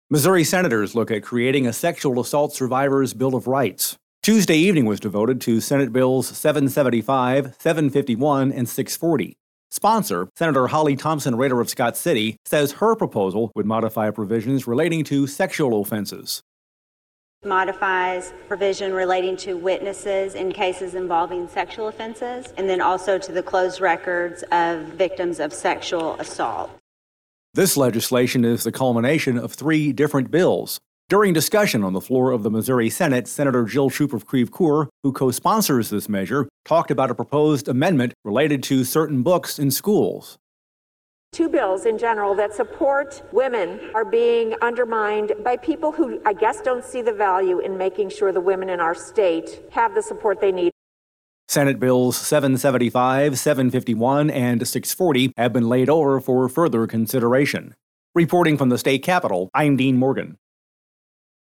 Missouri senators look at creating a sexual assault survivors' Bill of Rights. Tuesday evening was devoted to Senate Bills 775, 751, and 640. Sponsor, Senator Holly Thompson Rader of Scott City, says her proposal would modify provisions relating to sexual offenses. Modifies provision relating to witnesses in cases involving sexual offenses, and then also to the closed records of victims of sexual assault. This legislation is the culmination of 3 different bills. During discussion on the floor of the Missouri Senate, Senator Jill Troop of Creve Coeur, who co-sponsors this measure, talked about a proposed amendment related to certain books in schools. 2 bills in general that support women are being undermined by people who, I guess, don't see the value in making sure the women in our state have the support they need. Senate Bills 775, 751, and 640 have been laid over for further consideration. Reporting from the state capitol, I'm Dean Morgan.